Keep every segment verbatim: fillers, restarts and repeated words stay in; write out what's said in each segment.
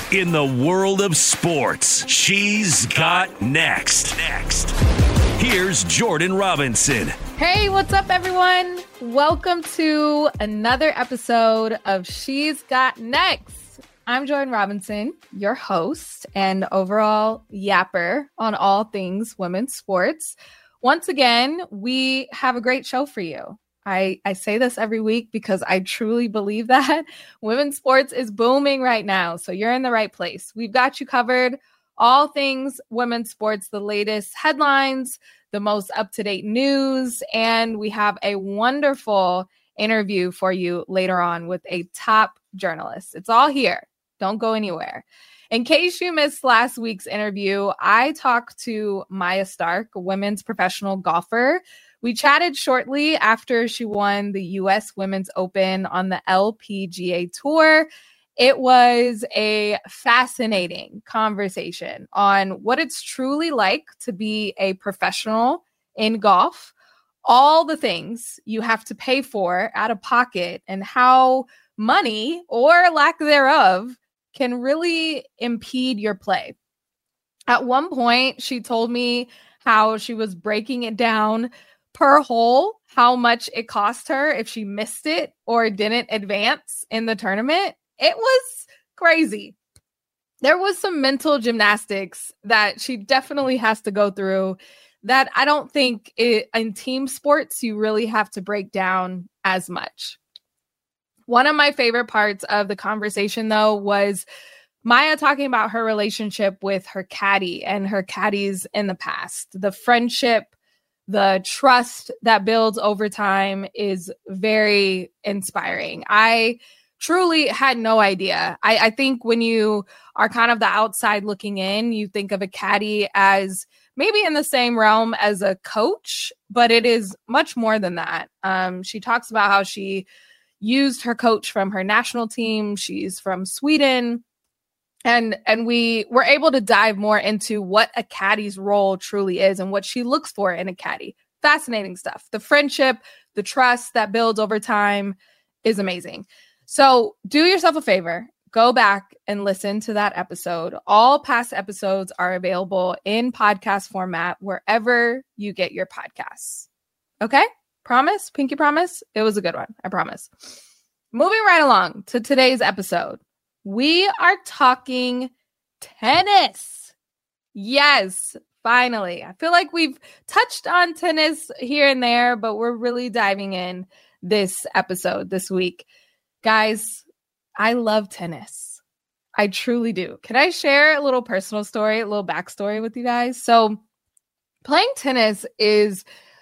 In the world of sports, she's got next. Next. Here's Jordan Robinson. Hey, what's up, everyone? Welcome to another episode of She's Got Next. I'm Jordan Robinson, your host and overall yapper on all things women's sports. Once again, we have a great show for you. I, I say this every week because I truly believe that women's sports is booming right now. So you're in the right place. We've got you covered. All things women's sports, the latest headlines, the most up-to-date news, and we have a wonderful interview for you later on with a top journalist. It's all here. Don't go anywhere. In case you missed last week's interview, I talked to Maya Stark, a women's professional golfer. We chatted shortly after she won the U S Women's Open on the L P G A Tour. It was a fascinating conversation on what it's truly like to be a professional in golf, all the things you have to pay for out of pocket, and how money or lack thereof can really impede your play. At one point, she told me how she was breaking it down per hole, how much it cost her if she missed it or didn't advance in the tournament. It was crazy. There was some mental gymnastics that she definitely has to go through that I don't think it, in team sports you really have to break down as much. One of my favorite parts of the conversation, though, was Maya talking about her relationship with her caddy and her caddies in the past. The friendship, the trust that builds over time is very inspiring. I truly had no idea. I, I think when you are kind of the outside looking in, you think of a caddy as maybe in the same realm as a coach, but it is much more than that. Um, she talks about how she used her coach from her national team. She's from Sweden. And, and we were able to dive more into what a caddy's role truly is and what she looks for in a caddy. Fascinating stuff. The friendship, the trust that builds over time is amazing. So do yourself a favor, go back and listen to that episode. All past episodes are available in podcast format wherever you get your podcasts. Okay? Promise? Pinky promise? It was a good one. I promise. Moving right along to today's episode. We are talking tennis. Yes, finally. I feel like we've touched on tennis here and there, but we're really diving in this episode this week. Guys, I love tennis. I truly do. Can I share a little personal story, a little backstory with you guys? So playing tennis is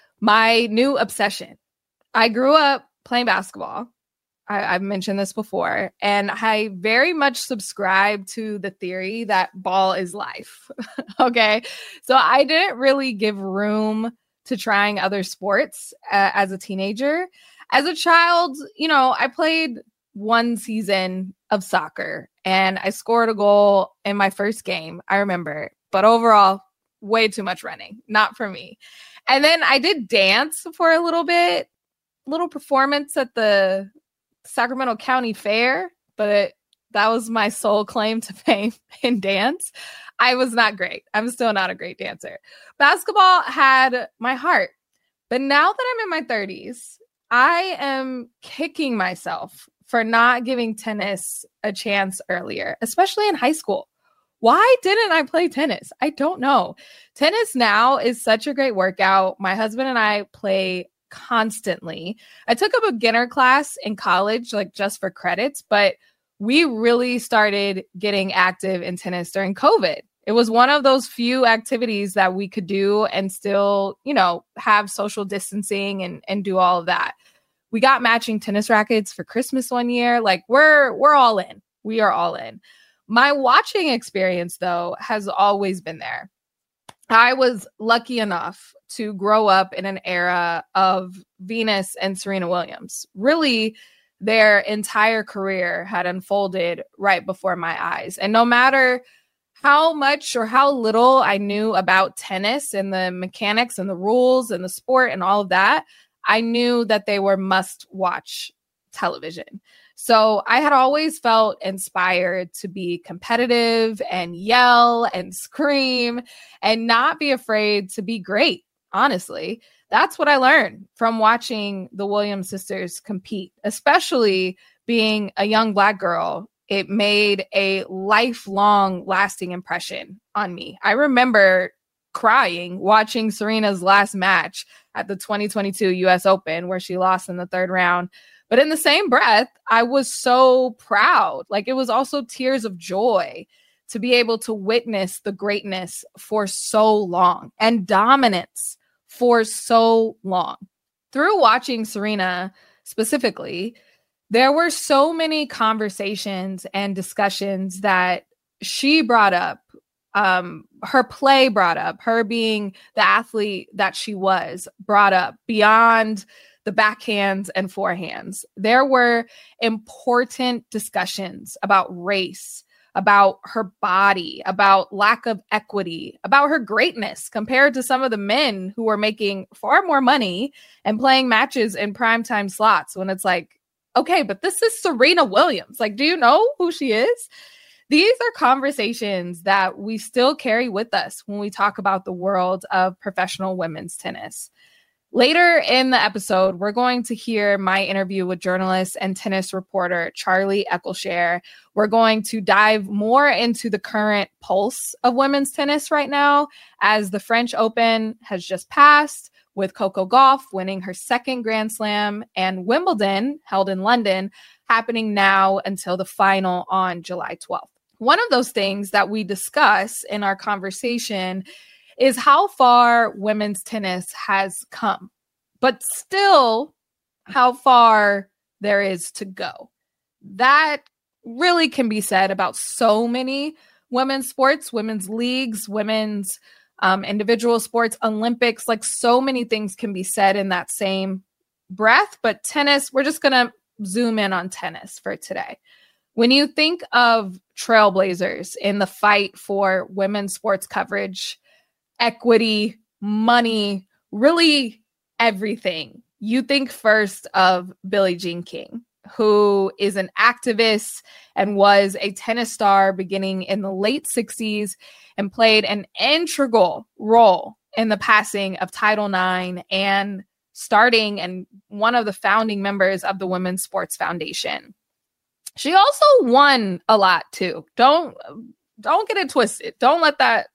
my new obsession. I grew up playing basketball. I, I've mentioned this before, and I very much subscribe to the theory that ball is life. Okay. So I didn't really give room to trying other sports uh, as a teenager. As a child, you know, I played one season of soccer and I scored a goal in my first game, I remember. But overall, way too much running. Not for me. And then I did dance for a little bit, little performance at the Sacramento County Fair, but that was my sole claim to fame in dance. I was not great. I'm still not a great dancer. Basketball had my heart. But now that I'm in my thirties, I am kicking myself for not giving tennis a chance earlier, especially in high school. Why didn't I play tennis? I don't know. Tennis now is such a great workout. My husband and I play constantly. I took a beginner class in college, like just for credits, but we really started getting active in tennis during COVID. It was one of those few activities that we could do and still, you know, have social distancing and, and do all of that. We got matching tennis rackets for Christmas one year. Like we're, we're all in. We are all in. My watching experience, though, has always been there. I was lucky enough to grow up in an era of Venus and Serena Williams. Really, their entire career had unfolded right before my eyes. And no matter how much or how little I knew about tennis and the mechanics and the rules and the sport and all of that, I knew that they were must-watch television. So I had always felt inspired to be competitive and yell and scream and not be afraid to be great. Honestly, that's what I learned from watching the Williams sisters compete, especially being a young Black girl. It made a lifelong lasting impression on me. I remember crying watching Serena's last match at the twenty twenty-two U S Open, where she lost in the third round. But in the same breath, I was so proud. Like, it was also tears of joy to be able to witness the greatness for so long and dominance for so long. Through watching Serena specifically, there were so many conversations and discussions that she brought up, um, her play brought up, her being the athlete that she was brought up beyond the backhands and forehands. There were important discussions about race, about her body, about lack of equity, about her greatness compared to some of the men who were making far more money and playing matches in primetime slots, when it's like, okay, but this is Serena Williams. Like, do you know who she is? These are conversations that we still carry with us when we talk about the world of professional women's tennis. Later in the episode, we're going to hear my interview with journalist and tennis reporter Charlie Eccleshare. We're going to dive more into the current pulse of women's tennis right now, as the French Open has just passed, with Coco Gauff winning her second Grand Slam, and Wimbledon, held in London, happening now until the final on July twelfth. One of those things that we discuss in our conversation is how far women's tennis has come, but still how far there is to go. That really can be said about so many women's sports, women's leagues, women's um, individual sports, Olympics. Like, so many things can be said in that same breath, but tennis, we're just going to zoom in on tennis for today. When you think of trailblazers in the fight for women's sports coverage, equity, money, really everything, you think first of Billie Jean King, who is an activist and was a tennis star beginning in the late sixties and played an integral role in the passing of Title nine and starting and one of the founding members of the Women's Sports Foundation. She also won a lot too. Don't don't get it twisted. Don't let that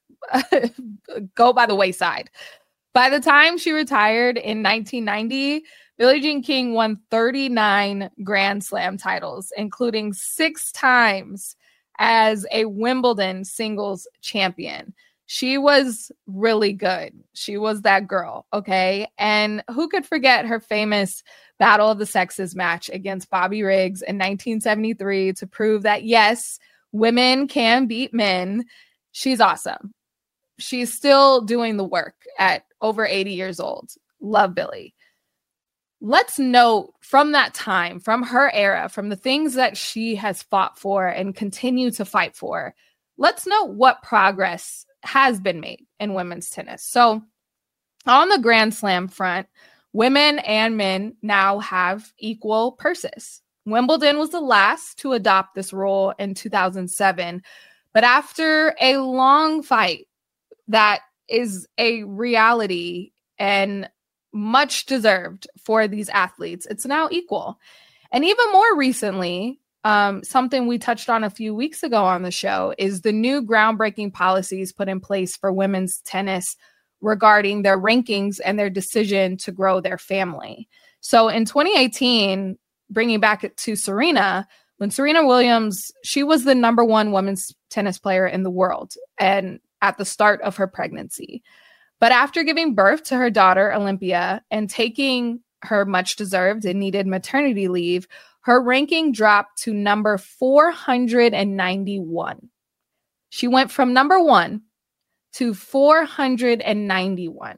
go by the wayside. By the time she retired in nineteen ninety, Billie Jean King won thirty-nine Grand Slam titles, including six times as a Wimbledon singles champion. She was really good. She was that girl, okay? And who could forget her famous Battle of the Sexes match against Bobby Riggs in nineteen seventy-three to prove that, yes, women can beat men. She's awesome. She's still doing the work at over eighty years old. Love Billie. Let's note from that time, from her era, from the things that she has fought for and continue to fight for, let's note what progress has been made in women's tennis. So on the Grand Slam front, women and men now have equal purses. Wimbledon was the last to adopt this rule in two thousand seven, but after a long fight that is a reality and much deserved for these athletes, it's now equal. And even more recently, um, something we touched on a few weeks ago on the show is the new groundbreaking policies put in place for women's tennis regarding their rankings and their decision to grow their family. So in twenty eighteen, bringing back to Serena, when Serena Williams, she was the number one women's tennis player in the world and at the start of her pregnancy. But after giving birth to her daughter, Olympia, and taking her much-deserved and needed maternity leave, her ranking dropped to number four hundred ninety-one. She went from number one to four hundred ninety-one.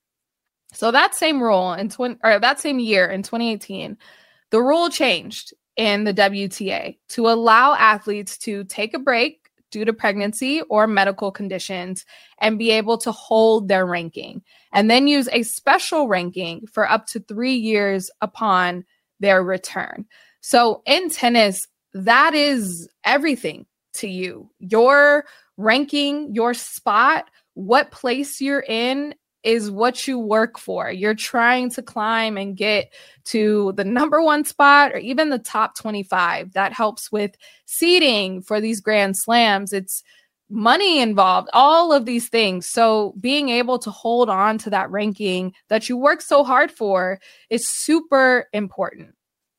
So that same rule in tw- or that same year in twenty eighteen, the rule changed in the W T A to allow athletes to take a break due to pregnancy or medical conditions and be able to hold their ranking, and then use a special ranking for up to three years upon their return. So in tennis, that is everything to you. Your ranking, your spot, what place you're in is what you work for. You're trying to climb and get to the number one spot or even the top twenty-five. That helps with seeding for these Grand Slams. It's money involved, all of these things. So being able to hold on to that ranking that you work so hard for is super important.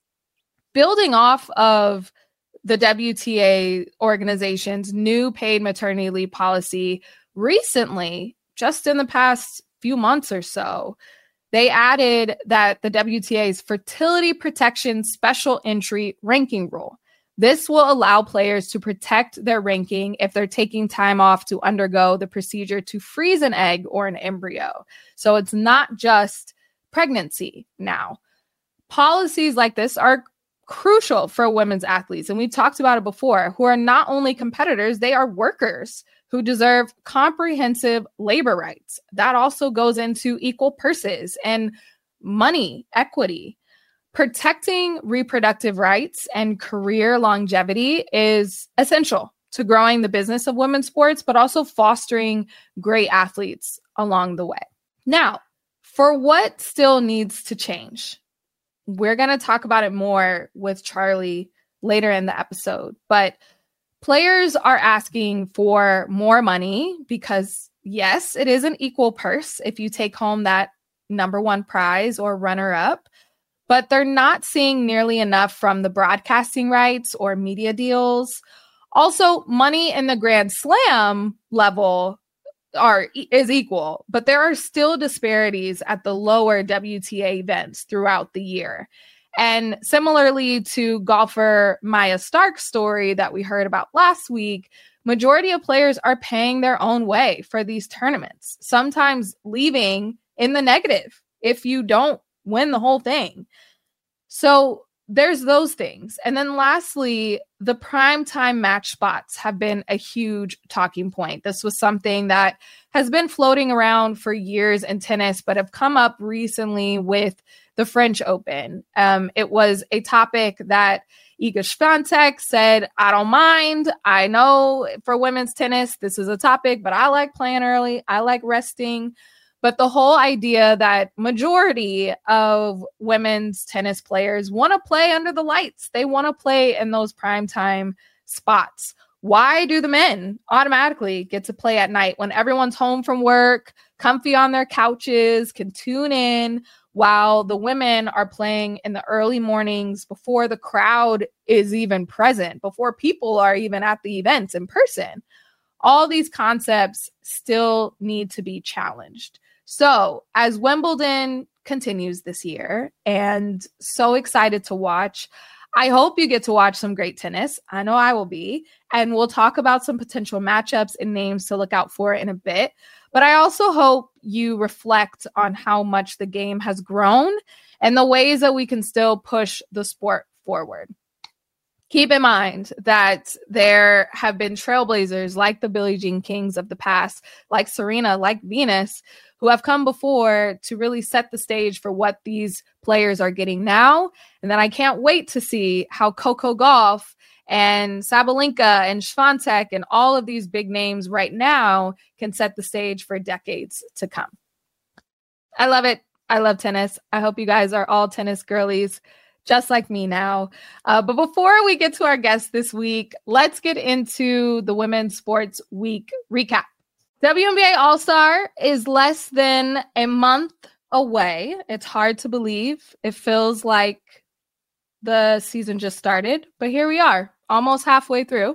Building off of the W T A organization's new paid maternity leave policy recently, just in the past few months or so, they added that the W T A's fertility protection special entry ranking rule. This will allow players to protect their ranking if they're taking time off to undergo the procedure to freeze an egg or an embryo. So it's not just pregnancy now. Policies like this are crucial for women's athletes, and we talked about it before, who are not only competitors, they are workers who deserve comprehensive labor rights. That also goes into equal purses and money equity. Protecting reproductive rights and career longevity is essential to growing the business of women's sports, but also fostering great athletes along the way. Now, for what still needs to change, we're going to talk about it more with Charlie later in the episode, but players are asking for more money because, yes, it is an equal purse if you take home that number one prize or runner-up, but they're not seeing nearly enough from the broadcasting rights or media deals. Also, money in the Grand Slam level are is equal, but there are still disparities at the lower W T A events throughout the year. And similarly to golfer Maya Stark's story that we heard about last week, majority of players are paying their own way for these tournaments, sometimes leaving in the negative if you don't win the whole thing. So there's those things. And then lastly, the primetime match spots have been a huge talking point. This was something that has been floating around for years in tennis, but have come up recently with the French Open. Um, it was a topic that Iga Swiatek said, I don't mind. I know for women's tennis, this is a topic, but I like playing early. I like resting. But the whole idea that majority of women's tennis players want to play under the lights. They want to play in those primetime spots. Why do the men automatically get to play at night when everyone's home from work, comfy on their couches, can tune in, while the women are playing in the early mornings before the crowd is even present, before people are even at the events in person? All these concepts still need to be challenged. So as Wimbledon continues this year, and so excited to watch, I hope you get to watch some great tennis. I know I will be. And we'll talk about some potential matchups and names to look out for in a bit. But I also hope you reflect on how much the game has grown and the ways that we can still push the sport forward. Keep in mind that there have been trailblazers like the Billie Jean Kings of the past, like Serena, like Venus, who have come before to really set the stage for what these players are getting now. And then I can't wait to see how Coco Gauff and Sabalenka and Swiatek and all of these big names right now can set the stage for decades to come. I love it. I love tennis. I hope you guys are all tennis girlies, just like me now. Uh, but before we get to our guest this week, let's get into the Women's Sports Week recap. W N B A All-Star is less than a month away. It's hard to believe. It feels like the season just started, but here we are, almost halfway through.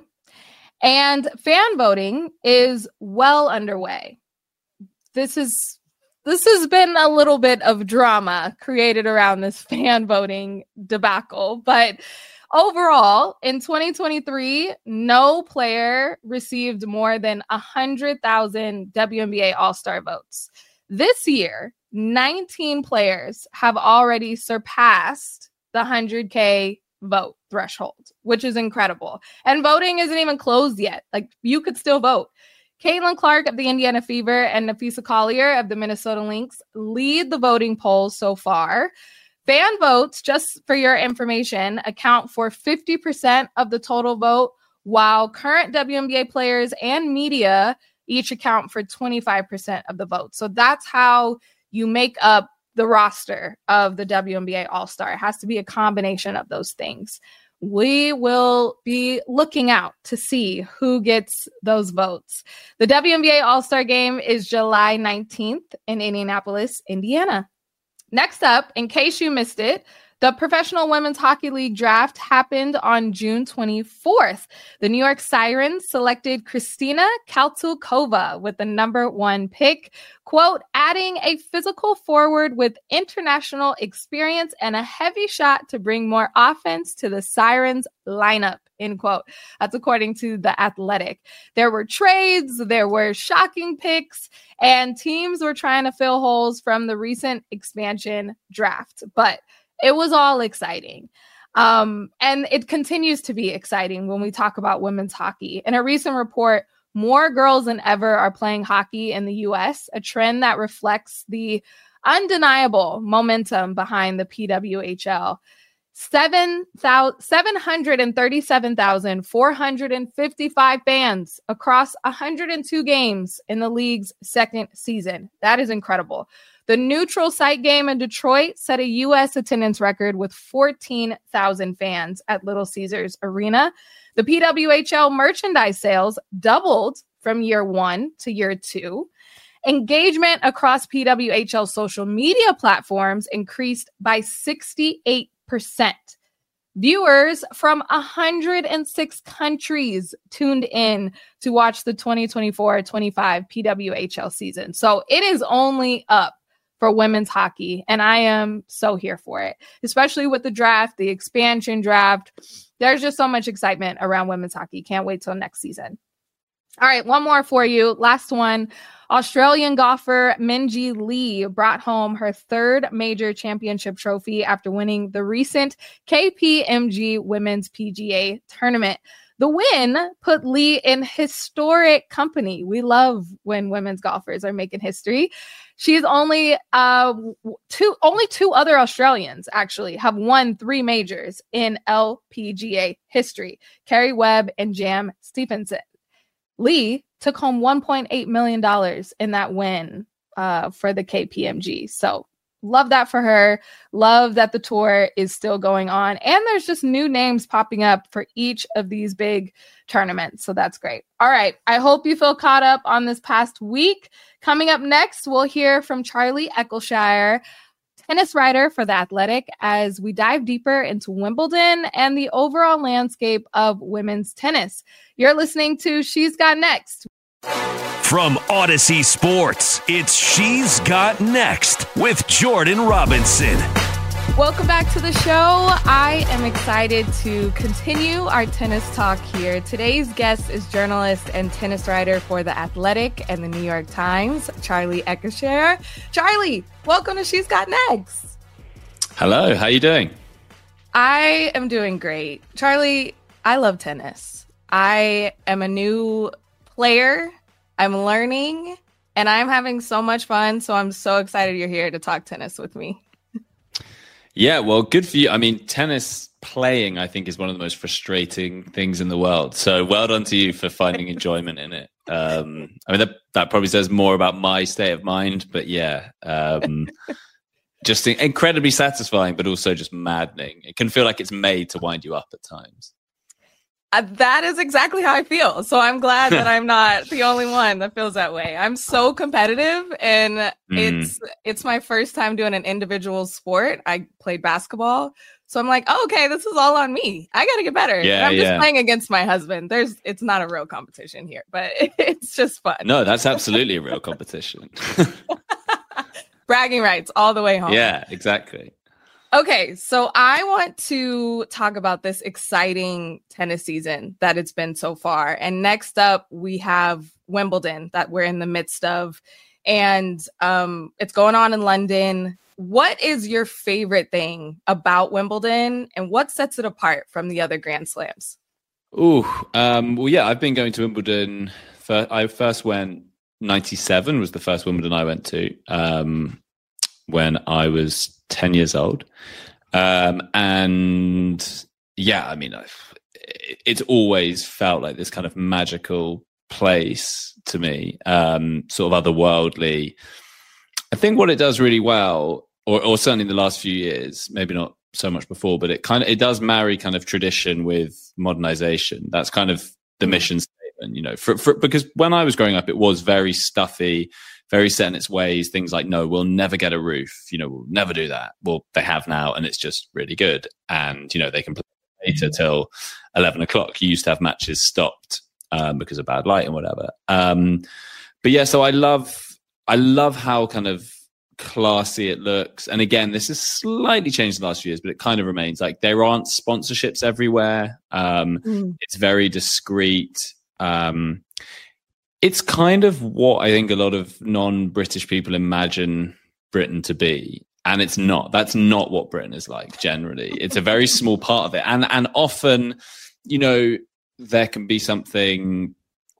And fan voting is well underway. This is This has been a little bit of drama created around this fan voting debacle. But overall, in twenty twenty-three, no player received more than one hundred thousand W N B A All-Star votes. This year, nineteen players have already surpassed the one hundred K vote threshold, which is incredible. And voting isn't even closed yet. Like, you could still vote. Caitlin Clark of the Indiana Fever and Napheesa Collier of the Minnesota Lynx lead the voting polls so far. Fan votes, just for your information, account for fifty percent of the total vote, while current W N B A players and media each account for twenty-five percent of the vote. So that's how you make up the roster of the W N B A All-Star. It has to be a combination of those things. We will be looking out to see who gets those votes. The W N B A All-Star Game is July nineteenth in Indianapolis, Indiana. Next up, in case you missed it, the Professional Women's Hockey League draft happened on June twenty-fourth. The New York Sirens selected Kristina Kaltukova with the number one pick, quote, adding a physical forward with international experience and a heavy shot to bring more offense to the Sirens lineup, end quote. That's according to The Athletic. There were trades, there were shocking picks, and teams were trying to fill holes from the recent expansion draft. But it was all exciting. Um, and it continues to be exciting when we talk about women's hockey. In a recent report, more girls than ever are playing hockey in the U S, a trend that reflects the undeniable momentum behind the P W H L. seven hundred thirty-seven thousand four hundred fifty-five fans across one hundred two games in the league's second season. That is incredible. The neutral site game in Detroit set a U S attendance record with fourteen thousand fans at Little Caesars Arena. The P W H L merchandise sales doubled from year one to year two. Engagement across P W H L social media platforms increased by sixty-eight percent. Viewers from one hundred six countries tuned in to watch the twenty twenty-four twenty-five P W H L season. So it is only up for women's hockey, and I am so here for it, especially with the draft, the expansion draft. There's just so much excitement around women's hockey. Can't wait till next season. All right, one more for you. Last one. Australian golfer Minjee Lee brought home her third major championship trophy after winning the recent K P M G Women's P G A Tournament. The win put Lee in historic company. We love when women's golfers are making history. She's only uh, two, only two other Australians actually have won three majors in L P G A history: Kerry Webb and Jam Stephenson. Lee took home one point eight million dollars in that win uh, for the K P M G. So love that for her. Love that the tour is still going on. And there's just new names popping up for each of these big tournaments. So that's great. All right. I hope you feel caught up on this past week. Coming up next, we'll hear from Charlie Eccleshare, tennis writer for The Athletic, as we dive deeper into Wimbledon and the overall landscape of women's tennis. You're listening to She's Got Next. From Odyssey Sports, it's She's Got Next with Jordan Robinson. Welcome back to the show. I am excited to continue our tennis talk here. Today's guest is journalist and tennis writer for The Athletic and the New York Times, Charlie Eccleshare. Charlie, welcome to She's Got Next. Hello, how you doing? I am doing great. Charlie, I love tennis. I am a new player. I'm learning, and I'm having so much fun. So I'm so excited you're here to talk tennis with me. Yeah, well, good for you. I mean, tennis playing, I think, is one of the most frustrating things in the world. So well done to you for finding enjoyment in it. Um, I mean, that, that probably says more about my state of mind, but yeah, um, just incredibly satisfying, but also just maddening. It can feel like it's made to wind you up at times. Uh, that is exactly how I feel. So I'm glad that I'm not the only one that feels that way. I'm so competitive, and mm. it's it's my first time doing an individual sport. I played basketball. So I'm like, oh, okay, this is all on me. I got to get better. Yeah, and I'm just yeah. playing against my husband. There's It's not a real competition here, but it's just fun. No, that's absolutely a real competition. Bragging rights all the way home. Yeah, exactly. Okay, so I want to talk about this exciting tennis season that it's been so far. And next up, we have Wimbledon that we're in the midst of. And um, it's going on in London. What is your favorite thing about Wimbledon, and what sets it apart from the other Grand Slams? Ooh, um, well, yeah, I've been going to Wimbledon. For, I first went, ninety-seven was the first Wimbledon I went to um, when I was ten years old. Um, and yeah, I mean, I've, it's always felt like this kind of magical place to me, um, sort of otherworldly. I think what it does really well, or, or certainly in the last few years, maybe not so much before, but it kind of, it does marry kind of tradition with modernization. That's kind of the mission statement, you know, for, for, because when I was growing up, it was very stuffy, very set in its ways. Things like, no, we'll never get a roof. You know, we'll never do that. Well, they have now, and it's just really good. And, you know, they can play later till eleven o'clock. You used to have matches stopped um, because of bad light and whatever. Um, but yeah, so I love, I love how kind of classy it looks. And again, this has slightly changed in the last few years, but it kind of remains like there aren't sponsorships everywhere. Um, mm. It's very discreet. Um, it's kind of what I think a lot of non-British people imagine Britain to be. And it's not. That's not what Britain is like generally. It's a very small part of it. And and often, you know, there can be something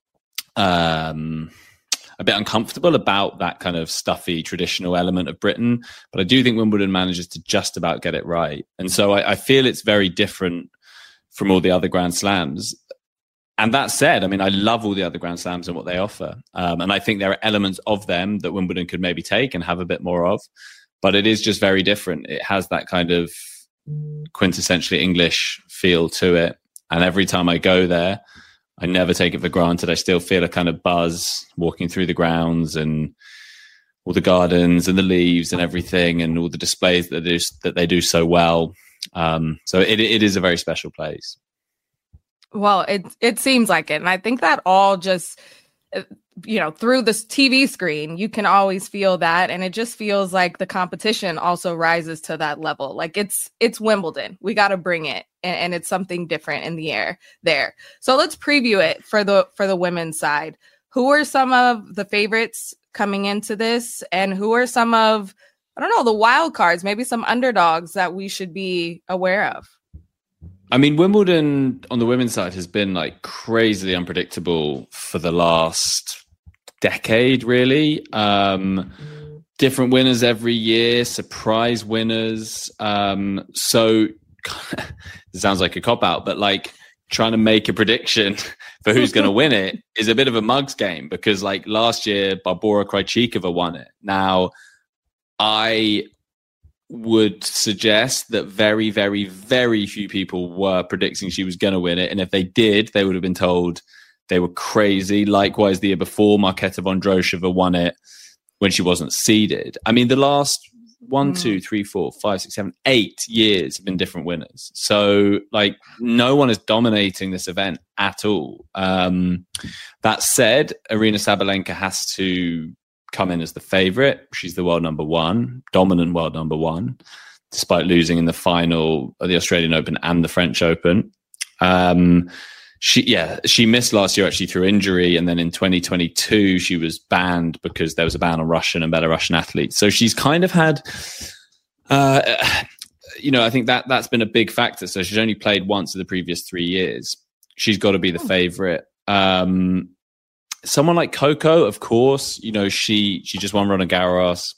um, a bit uncomfortable about that kind of stuffy traditional element of Britain. But I do think Wimbledon manages to just about get it right. And so I, I feel it's very different from all the other Grand Slams. And that said, I mean, I love all the other Grand Slams and what they offer. Um, and I think there are elements of them that Wimbledon could maybe take and have a bit more of. But it is just very different. It has that kind of quintessentially English feel to it. And every time I go there, I never take it for granted. I still feel a kind of buzz walking through the grounds and all the gardens and the leaves and everything and all the displays that they do, that they do so well. Um, so it it is a very special place. Well, it it seems like it. And I think that all just, you know, through this T V screen, you can always feel that. And it just feels like the competition also rises to that level. Like it's it's Wimbledon. We got to bring it. And, and it's something different in the air there. So let's preview it for the for the women's side. Who are some of the favorites coming into this? And who are some of, I don't know, the wild cards, maybe some underdogs that we should be aware of? I mean, Wimbledon on the women's side has been like crazily unpredictable for the last decade, really. Um, different winners every year, surprise winners. Um, so it sounds like a cop-out, but like trying to make a prediction for who's going to win it is a bit of a mugs game because like last year, Barbora Krejcikova won it. Now, I would suggest that very, very, very few people were predicting she was going to win it. And if they did, they would have been told they were crazy. Likewise, the year before, Marketa Vondrousova won it when she wasn't seeded. I mean, the last one, mm. two, three, four, five, six, seven, eight years have been different winners. So, like, no one is dominating this event at all. Um, that said, Aryna Sabalenka has to come in as the favorite. She's the world number one, dominant world number one, despite losing in the final of the Australian Open and the French Open. Um, she, yeah, she missed last year actually through injury. And then in twenty twenty-two, she was banned because there was a ban on Russian and Belarusian athletes. So she's kind of had, uh, you know, I think that that's been a big factor. So she's only played once in the previous three years. She's got to be the favorite. Um, Someone like Coco, of course, you know, she she just won Roland Garros.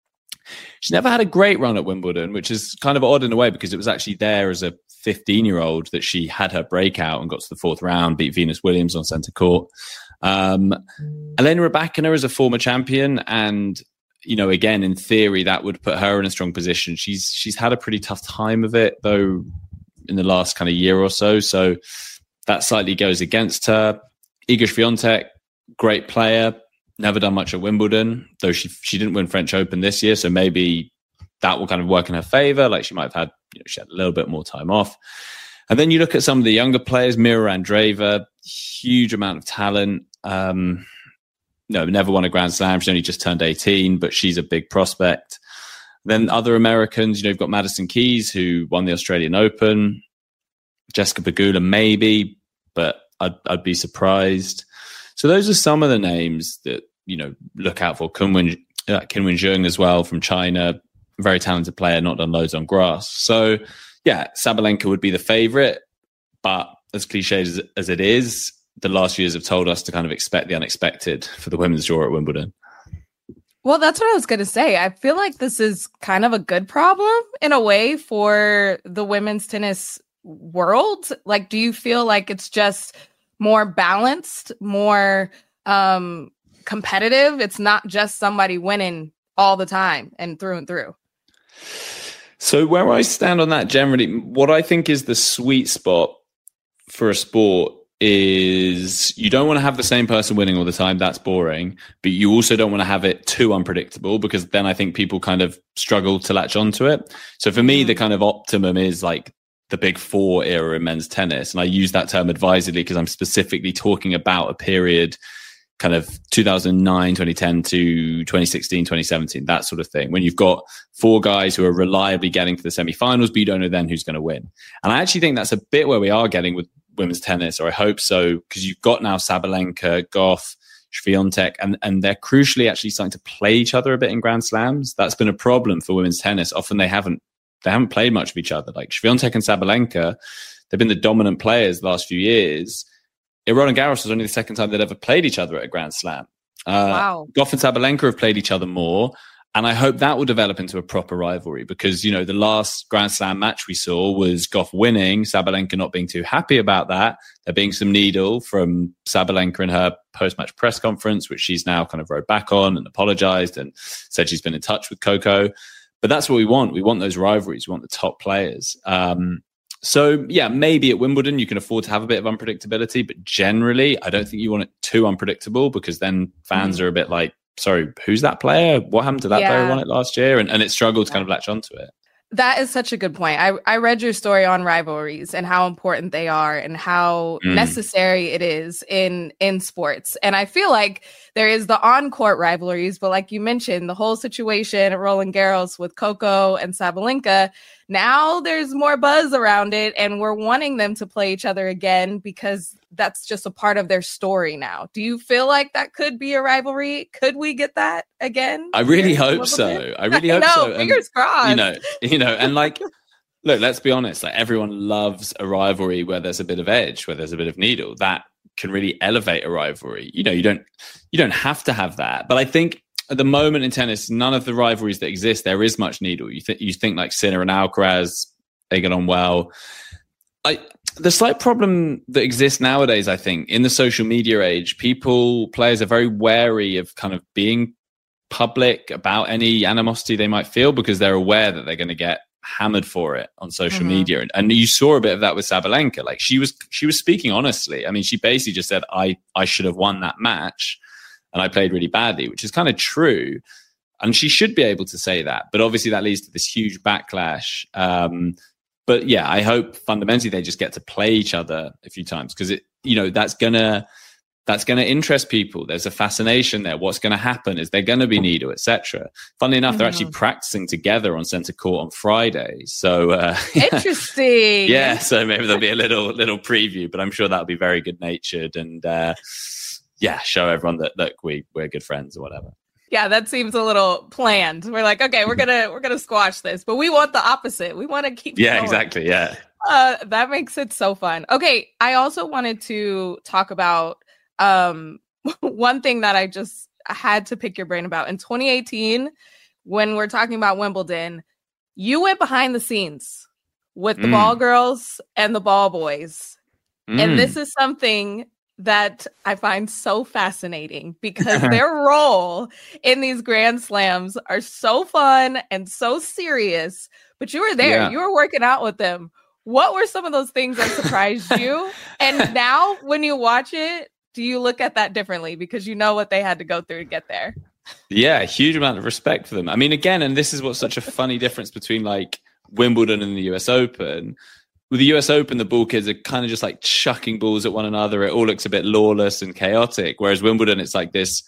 She's never had a great run at Wimbledon, which is kind of odd in a way because it was actually there as a fifteen-year-old that she had her breakout and got to the fourth round, beat Venus Williams on centre court. Um, Elena Rybakina is a former champion, and you know, again, in theory, that would put her in a strong position. She's she's had a pretty tough time of it, though, in the last kind of year or so. So that slightly goes against her. Iga Swiatek, great player, never done much at Wimbledon, though she she didn't win French Open this year, so maybe that will kind of work in her favor. Like she might have had, you know, she had a little bit more time off. And then you look at some of the younger players, Mira Andreeva, huge amount of talent. Um, no, never won a Grand Slam. She's only just turned eighteen, but she's a big prospect. Then other Americans, you know, you've got Madison Keys, who won the Australian Open. Jessica Pegula, maybe, but I'd, I'd be surprised. So those are some of the names that, you know, look out for. Qinwen, uh, Qinwen Zheng as well from China, very talented player, not done loads on grass. So, yeah, Sabalenka would be the favourite. But as cliched as, as it is, the last few years have told us to kind of expect the unexpected for the women's draw at Wimbledon. Well, that's what I was going to say. I feel like this is kind of a good problem in a way for the women's tennis world. Like, do you feel like it's just more balanced, more um, competitive? It's not just somebody winning all the time and through and through. So where I stand on that generally, what I think is the sweet spot for a sport is you don't want to have the same person winning all the time. That's boring. But you also don't want to have it too unpredictable, because then I think people kind of struggle to latch onto it. So for me, the kind of optimum is like the big four era in men's tennis. And I use that term advisedly because I'm specifically talking about a period kind of two thousand nine, twenty ten to twenty sixteen, twenty seventeen, that sort of thing. When you've got four guys who are reliably getting to the semifinals, but you don't know then who's going to win. And I actually think that's a bit where we are getting with women's tennis, or I hope so, because you've got now Sabalenka, Goff, Swiatek, and, and they're crucially actually starting to play each other a bit in Grand Slams. That's been a problem for women's tennis. Often they haven't they haven't played much of each other. Like Swiatek and Sabalenka, they've been the dominant players the last few years. Roland Garros was only the second time they'd ever played each other at a Grand Slam. Uh, wow. Goff and Sabalenka have played each other more. And I hope that will develop into a proper rivalry, because, you know, the last Grand Slam match we saw was Goff winning, Sabalenka not being too happy about that. There being some needle from Sabalenka in her post-match press conference, which she's now kind of rode back on and apologized and said she's been in touch with Coco. But that's what we want. We want those rivalries. We want the top players. Um, so, yeah, maybe at Wimbledon you can afford to have a bit of unpredictability, but generally I don't think you want it too unpredictable, because then fans mm. are a bit like, sorry, who's that player? What happened to that yeah. player who won it last year? And, and it struggled to yeah. kind of latch onto it. That is such a good point. I, I read your story on rivalries and how important they are and how mm. necessary it is in, in sports. And I feel like there is the on-court rivalries, but like you mentioned, the whole situation at Roland Garros with Coco and Sabalenka, now there's more buzz around it, and we're wanting them to play each other again because that's just a part of their story now. Do you feel like that could be a rivalry? Could we get that again? I really hope so. Bit? I really hope no, so. Fingers and, crossed. You know, you know, and like, look, let's be honest. Like, everyone loves a rivalry where there's a bit of edge, where there's a bit of needle. That can really elevate a rivalry. You know, you don't, you don't have to have that. But I think at the moment in tennis, none of the rivalries that exist, there is much needle. You think, you think like Sinner and Alcaraz, they get on well. I, the slight problem that exists nowadays, I think, in the social media age, people, players are very wary of kind of being public about any animosity they might feel, because they're aware that they're going to get hammered for it on social mm-hmm. media. And, and you saw a bit of that with Sabalenka. Like, she was, she was speaking honestly. I mean, she basically just said, I, I should have won that match and I played really badly, which is kind of true. And she should be able to say that. But obviously that leads to this huge backlash. Um, But yeah, I hope fundamentally they just get to play each other a few times, because it, you know, that's gonna that's gonna interest people. There's a fascination there. What's going to happen? Is there going to be needle, et cetera. Funnily enough, mm-hmm. they're actually practicing together on centre court on Friday. So uh, interesting. Yeah, so maybe there'll be a little little preview, but I'm sure that'll be very good natured and uh, yeah, show everyone that look, we we're good friends or whatever. Yeah, that seems a little planned. We're like, okay, we're gonna we're gonna squash this, but we want the opposite. We want to keep. Yeah, going. exactly. Yeah, uh, that makes it so fun. Okay, I also wanted to talk about um, one thing that I just had to pick your brain about in twenty eighteen, when we're talking about Wimbledon. You went behind the scenes with the mm. ball girls and the ball boys, mm. and this is something that I find so fascinating, because their role in these Grand Slams are so fun and so serious, but you were there, yeah. you were working out with them. What were some of those things that surprised you? And now when you watch it, do you look at that differently because you know what they had to go through to get there? Yeah, a huge amount of respect for them. I mean, again, and this is what's such a funny difference between like Wimbledon and the U S Open. With the U S Open, the ball kids are kind of just like chucking balls at one another. It all looks a bit lawless and chaotic. Whereas Wimbledon, it's like this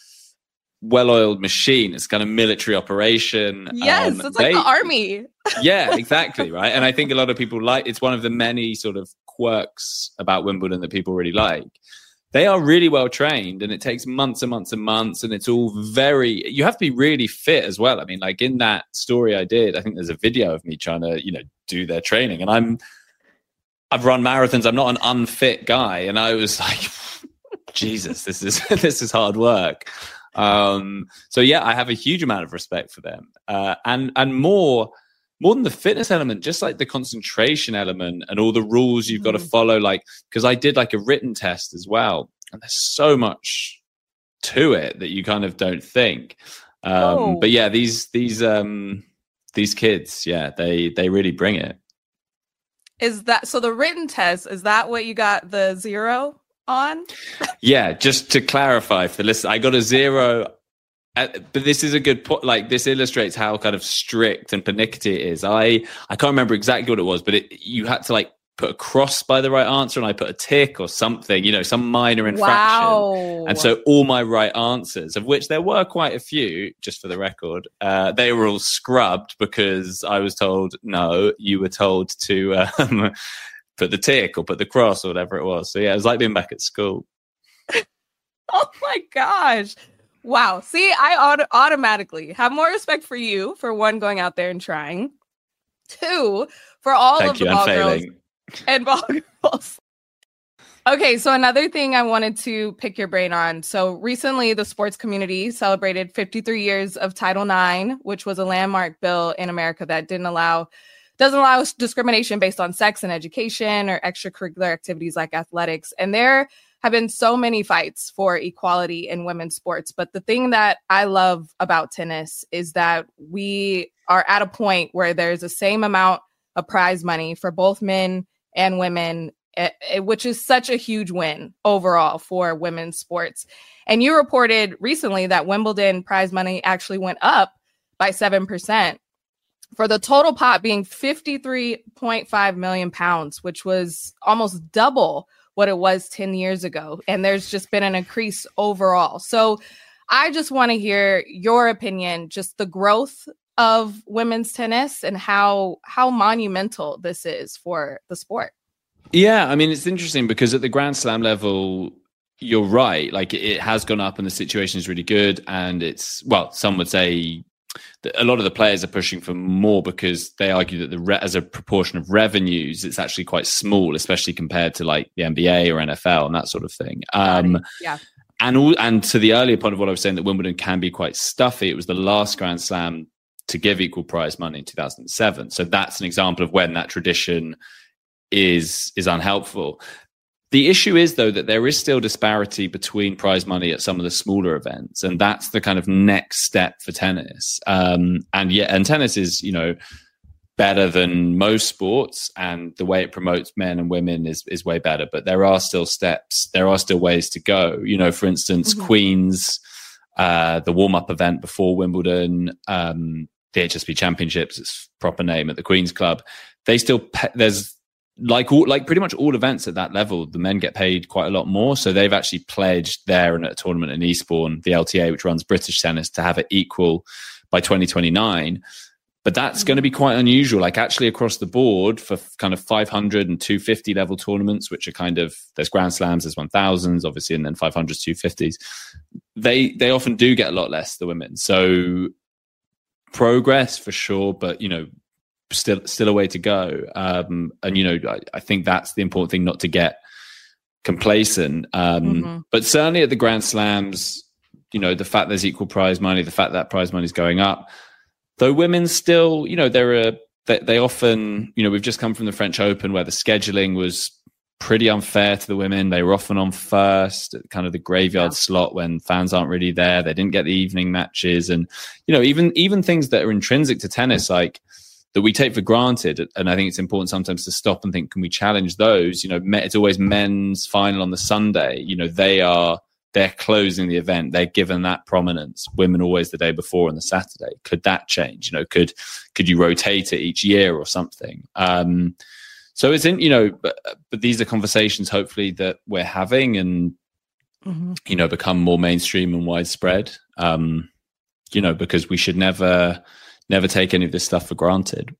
well-oiled machine. It's kind of military operation. Yes, um, it's like they, the army. Yeah, exactly. Right. And I think a lot of people like, it's one of the many sort of quirks about Wimbledon that people really like. They are really well trained, and it takes months and months and months, and it's all very, you have to be really fit as well. I mean, like in that story I did, I think there's a video of me trying to, you know, do their training, and I'm, I've run marathons. I'm not an unfit guy. And I was like, Jesus, this is, this is hard work. Um, so yeah, I have a huge amount of respect for them, uh, and and more more than the fitness element, just like the concentration element and all the rules you've mm. got to follow. Like, because I did like a written test as well, and there's so much to it that you kind of don't think. Um, but yeah, these these um, these kids, yeah, they they really bring it. Is that so? The written test, is that what you got the zero on? Yeah, just to clarify for the list, I got a zero. At, but this is a good point. Like, this illustrates how kind of strict and pernickety it is. I I can't remember exactly what it was, but it, you had to like put a cross by the right answer, and I put a tick or something, you know, some minor infraction. Wow. And so all my right answers, of which there were quite a few, just for the record, uh, they were all scrubbed because I was told, no, you were told to um, put the tick or put the cross or whatever it was. So yeah, it was like being back at school. Oh my gosh. Wow. See, I auto- automatically have more respect for you, for one, going out there and trying. Two, for all Thank of you, the I'm ball failing. girls and ball girls. Okay, so another thing I wanted to pick your brain on. So recently, the sports community celebrated fifty-three years of Title nine, which was a landmark bill in America that didn't allow, doesn't allow discrimination based on sex in education or extracurricular activities like athletics. And there have been so many fights for equality in women's sports. But the thing that I love about tennis is that we are at a point where there's the same amount of prize money for both men and women, it, it, which is such a huge win overall for women's sports. And you reported recently that Wimbledon prize money actually went up by seven percent, for the total pot being fifty-three point five million pounds, which was almost double what it was ten years ago. And there's just been an increase overall. So I just want to hear your opinion, just the growth of women's tennis and how how monumental this is for the sport. Yeah, I mean, it's interesting because at the Grand Slam level, you're right. Like, it has gone up and the situation is really good. And it's, well, some would say that a lot of the players are pushing for more because they argue that the re- as a proportion of revenues, it's actually quite small, especially compared to like the N B A or N F L and that sort of thing. Um, yeah. And all, and to the earlier point of what I was saying, that Wimbledon can be quite stuffy. It was the last Grand Slam to give equal prize money in two thousand seven. So that's an example of when that tradition is is unhelpful. The issue is, though, that there is still disparity between prize money at some of the smaller events, and that's the kind of next step for tennis. Um, and yeah, and tennis is, you know, better than most sports, and the way it promotes men and women is is way better. But there are still steps, there are still ways to go. You know, for instance, mm-hmm. Queens, uh, the warm up event before Wimbledon, um, the H S B Championships, its proper name, at the Queen's Club, they still pe- there's like all, like pretty much all events at that level, the men get paid quite a lot more. So they've actually pledged there and at a tournament in Eastbourne, the L T A, which runs British tennis, to have it equal by twenty twenty-nine. But that's going to be quite unusual. Like, actually across the board for kind of five hundred and two fifty level tournaments, which are kind of, there's Grand Slams, there's one thousands, obviously, and then five hundreds, two fifties. They, they often do get a lot less, the women. So progress for sure, but, you know, still still a way to go. Um, and, you know, I, I think that's the important thing, not to get complacent. Um, mm-hmm. But certainly at the Grand Slams, you know, the fact there's equal prize money, the fact that prize money is going up, though women still, you know, there are, they, they often, you know, we've just come from the French Open where the scheduling was pretty unfair to the women. They were often on first, kind of the graveyard yeah. slot when fans aren't really there. They didn't get the evening matches. And, you know, even, even things that are intrinsic to tennis, like that we take for granted. And I think it's important sometimes to stop and think, can we challenge those? You know, it's always men's final on the Sunday. You know, they are, they're closing the event. They're given that prominence. Women always the day before on the Saturday. Could that change? You know, could could you rotate it each year or something? Um, so it's in, you know, but, but these are conversations hopefully that we're having and, mm-hmm. you know, become more mainstream and widespread. Um, you know, because we should never, never take any of this stuff for granted.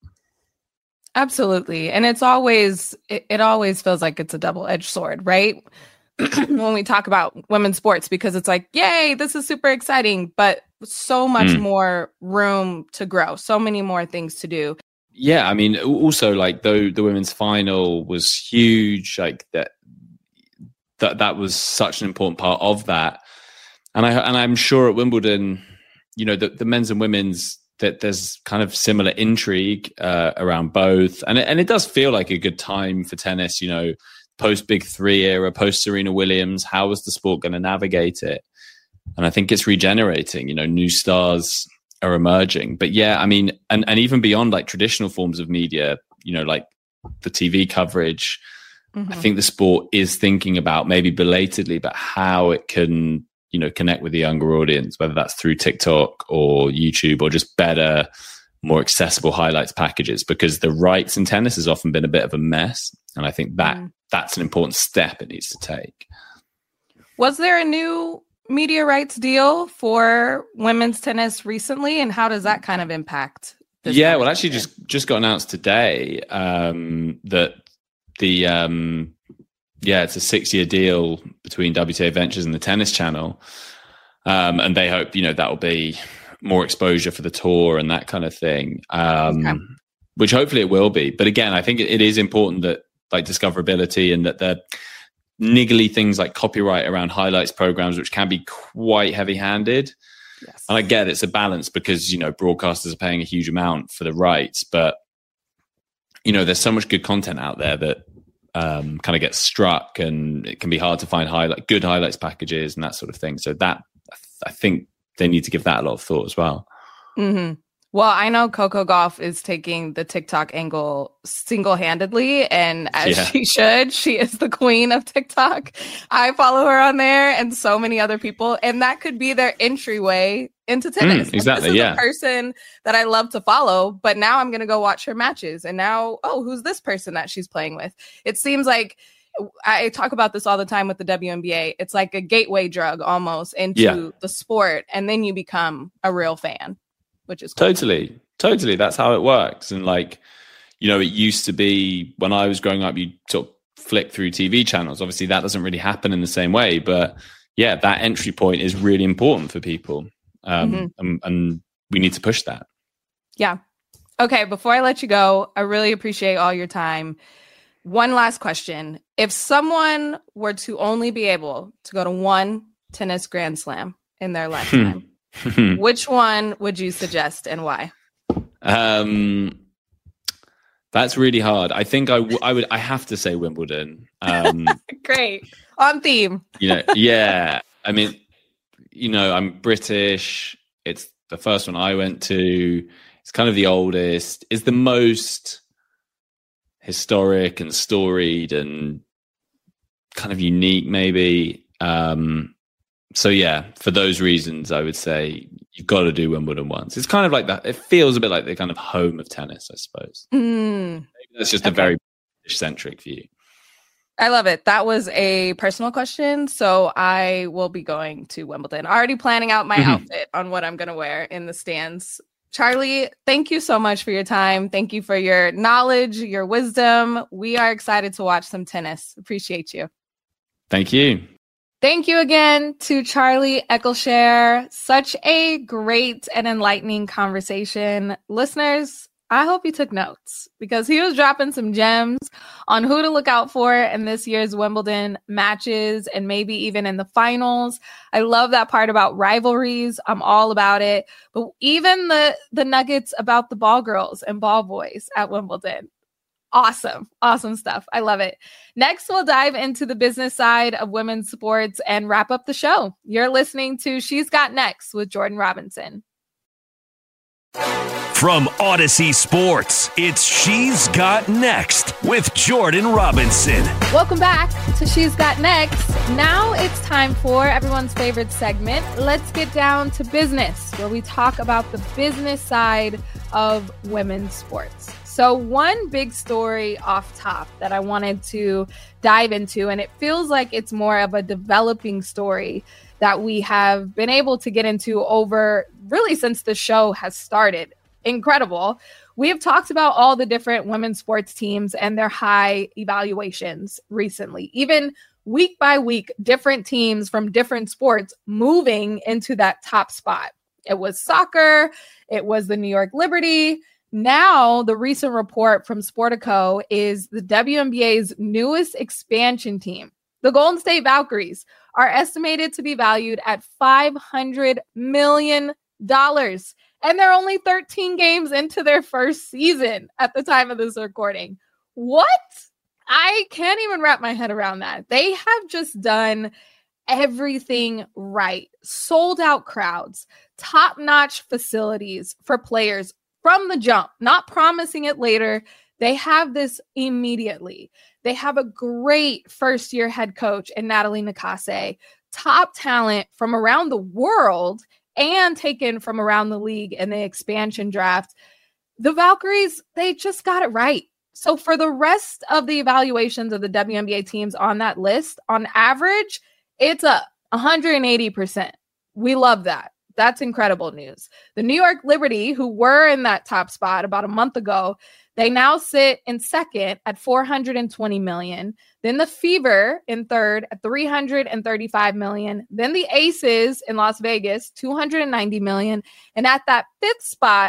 Absolutely. And it's always, it, it always feels like it's a double-edged sword, right? When we talk about women's sports, because it's like, yay, this is super exciting, but so much mm. more room to grow, so many more things to do. Yeah, I mean, also like though the women's final was huge, like that, that that was such an important part of that. And I and I'm sure at Wimbledon, you know, the, the men's and women's, that there's kind of similar intrigue uh, around both. And it, and it does feel like a good time for tennis, you know, post Big Three era, post Serena Williams. How is the sport going to navigate it? And I think it's regenerating, you know, new stars are emerging. But yeah, I mean, and, and even beyond like traditional forms of media, you know, like the T V coverage, mm-hmm. I think the sport is thinking about maybe belatedly, but how it can, you know, connect with the younger audience, whether that's through TikTok or YouTube or just better, more accessible highlights packages, because the rights in tennis has often been a bit of a mess. And I think that mm. that's an important step it needs to take. Was there a new media rights deal for women's tennis recently? And how does that kind of impact? This yeah, well, actually just, just got announced today um, that the, um, yeah, it's a six-year deal between W T A Ventures and the Tennis Channel. Um, and they hope, you know, that will be more exposure for the tour and that kind of thing, um, okay. which hopefully it will be. But again, I think it, it is important that like discoverability and that the niggly things like copyright around highlights programs, which can be quite heavy-handed. Yes. And I get it's a balance because, you know, broadcasters are paying a huge amount for the rights, but, you know, there's so much good content out there that Um, kind of gets struck, and it can be hard to find highlight good highlights packages and that sort of thing. So that I think they need to give that a lot of thought as well. Mm-hmm. Well, I know Coco Gauff is taking the TikTok angle single-handedly, and as yeah. she should. She is the queen of TikTok. I follow her on there and so many other people, and that could be their entryway into tennis. Mm, exactly, this is yeah. a person that I love to follow, but now I'm going to go watch her matches. And now, oh, who's this person that she's playing with? It seems like, I talk about this all the time with the W N B A. It's like a gateway drug almost into yeah. the sport, and then you become a real fan. Which is cool. Totally, totally. That's how it works. And like, you know, it used to be when I was growing up, you sort of flick through T V channels. Obviously, that doesn't really happen in the same way. But yeah, that entry point is really important for people. Um, mm-hmm. and, and we need to push that. Yeah. Okay. Before I let you go, I really appreciate all your time. One last question. If someone were to only be able to go to one tennis Grand Slam in their lifetime, which one would you suggest and why? Um, that's really hard. I think I, w- I would. I have to say Wimbledon. Um, Great, on theme. You know, yeah. I mean, you know, I'm British. It's the first one I went to. It's kind of the oldest. It's the most historic and storied and kind of unique, maybe. Um, So yeah, for those reasons, I would say you've got to do Wimbledon once. It's kind of like that. It feels a bit like the kind of home of tennis, I suppose. Mm. Maybe that's just okay. a very British-centric view. I love it. That was a personal question, so I will be going to Wimbledon. Already planning out my outfit on what I'm going to wear in the stands. Charlie, thank you so much for your time. Thank you for your knowledge, your wisdom. We are excited to watch some tennis. Appreciate you. Thank you. Thank you again to Charlie Eccleshare. Such a great and enlightening conversation. Listeners, I hope you took notes because he was dropping some gems on who to look out for in this year's Wimbledon matches and maybe even in the finals. I love that part about rivalries. I'm all about it. But even the, the nuggets about the ball girls and ball boys at Wimbledon. Awesome. Awesome stuff. I love it. Next, we'll dive into the business side of women's sports and wrap up the show. You're listening to She's Got Next with Jordan Robinson. From Odyssey Sports, it's She's Got Next with Jordan Robinson. Welcome back to She's Got Next. Now it's time for everyone's favorite segment. Let's get down to business, where we talk about the business side of women's sports. So one big story off top that I wanted to dive into, and it feels like it's more of a developing story that we have been able to get into over really since the show has started. Incredible. We have talked about all the different women's sports teams and their high evaluations recently, even week by week, different teams from different sports moving into that top spot. It was soccer. It was the New York Liberty. Now, the recent report from Sportico is the W N B A's newest expansion team. The Golden State Valkyries are estimated to be valued at five hundred million dollars. And they're only thirteen games into their first season at the time of this recording. What? I can't even wrap my head around that. They have just done everything right. Sold out crowds, top-notch facilities for players from the jump, not promising it later. They have this immediately. They have a great first-year head coach in Natalie Nakase, top talent from around the world and taken from around the league in the expansion draft. The Valkyries, they just got it right. So for the rest of the evaluations of the W N B A teams on that list, on average, it's up one hundred eighty percent. We love that. That's incredible news. The New York Liberty, who were in that top spot about a month ago, they now sit in second at four hundred twenty million. Then the Fever in third at three hundred thirty-five million. Then the Aces in Las Vegas, two hundred ninety million. And at that fifth spot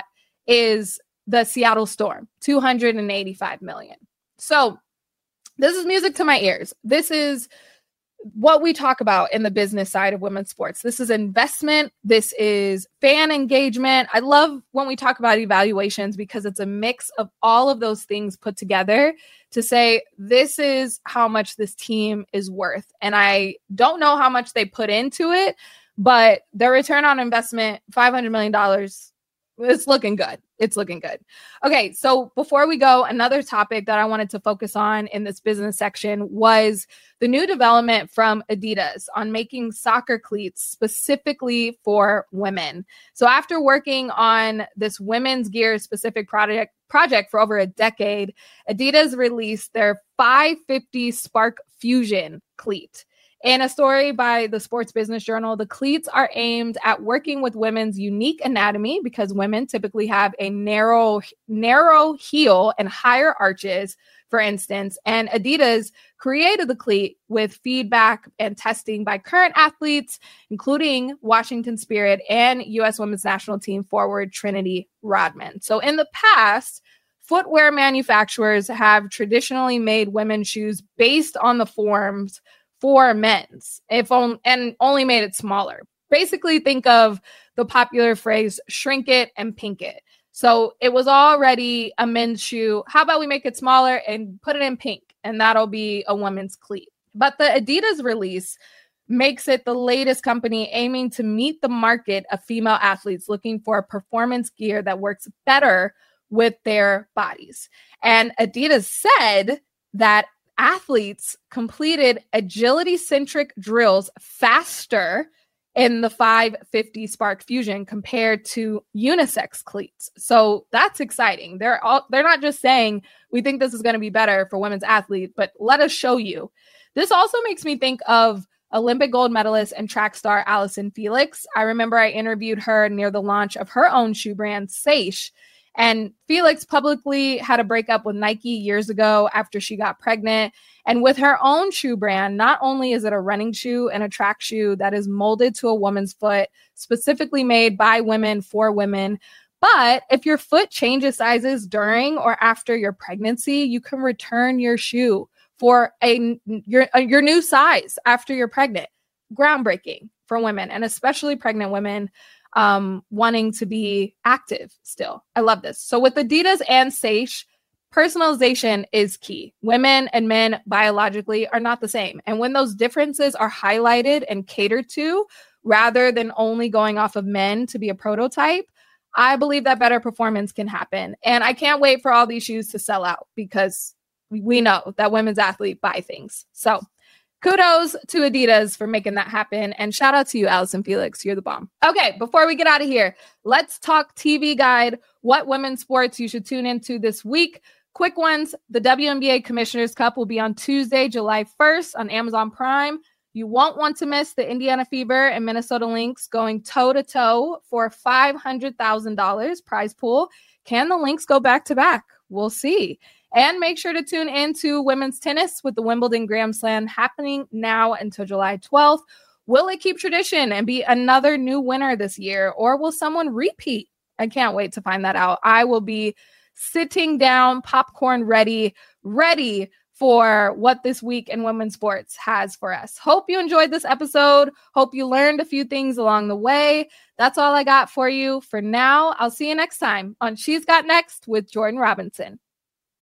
is the Seattle Storm, two hundred eighty-five million. So this is music to my ears. This is what we talk about in the business side of women's sports. This is investment. This is fan engagement. I love when we talk about evaluations because it's a mix of all of those things put together to say, this is how much this team is worth. And I don't know how much they put into it, but their return on investment, five hundred million dollars, it's looking good. It's looking good. Okay, so before we go, another topic that I wanted to focus on in this business section was the new development from Adidas on making soccer cleats specifically for women. So after working on this women's gear specific project project for over a decade, Adidas released their five fifty Spark Fusion cleat. In a story by the Sports Business Journal, the cleats are aimed at working with women's unique anatomy because women typically have a narrow, narrow heel and higher arches, for instance. And Adidas created the cleat with feedback and testing by current athletes, including Washington Spirit and U S Women's National Team forward Trinity Rodman. So in the past, footwear manufacturers have traditionally made women's shoes based on the forms for men's, if on, and only made it smaller. Basically, think of the popular phrase, shrink it and pink it. So it was already a men's shoe. How about we make it smaller and put it in pink, and that'll be a women's cleat. But the Adidas release makes it the latest company aiming to meet the market of female athletes looking for performance gear that works better with their bodies. And Adidas said that athletes completed agility-centric drills faster in the five fifty Spark Fusion compared to unisex cleats. So that's exciting. They're all, they're not just saying, we think this is going to be better for women's athletes, but let us show you. This also makes me think of Olympic gold medalist and track star Allison Felix. I remember I interviewed her near the launch of her own shoe brand, Seish. And Felix publicly had a breakup with Nike years ago after she got pregnant. And with her own shoe brand, not only is it a running shoe and a track shoe that is molded to a woman's foot, specifically made by women for women, but if your foot changes sizes during or after your pregnancy, you can return your shoe for a your, a, your new size after you're pregnant. Groundbreaking for women, and especially pregnant women um, wanting to be active still. I love this. So with Adidas and Seish, personalization is key. Women and men biologically are not the same. And when those differences are highlighted and catered to, rather than only going off of men to be a prototype, I believe that better performance can happen. And I can't wait for all these shoes to sell out because we know that women's athletes buy things. So kudos to Adidas for making that happen. And shout out to you, Allison Felix. You're the bomb. Okay, before we get out of here, let's talk T V guide. What women's sports you should tune into this week. Quick ones. The W N B A Commissioner's Cup will be on Tuesday, July first on Amazon Prime. You won't want to miss the Indiana Fever and Minnesota Lynx going toe-to-toe for five hundred thousand dollars prize pool. Can the Lynx go back-to-back? We'll see. And make sure to tune in to women's tennis with the Wimbledon Grand Slam happening now until July twelfth. Will it keep tradition and be another new winner this year, or will someone repeat? I can't wait to find that out. I will be sitting down, popcorn ready, ready for what this week in women's sports has for us. Hope you enjoyed this episode. Hope you learned a few things along the way. That's all I got for you for now. I'll see you next time on She's Got Next with Jordan Robinson.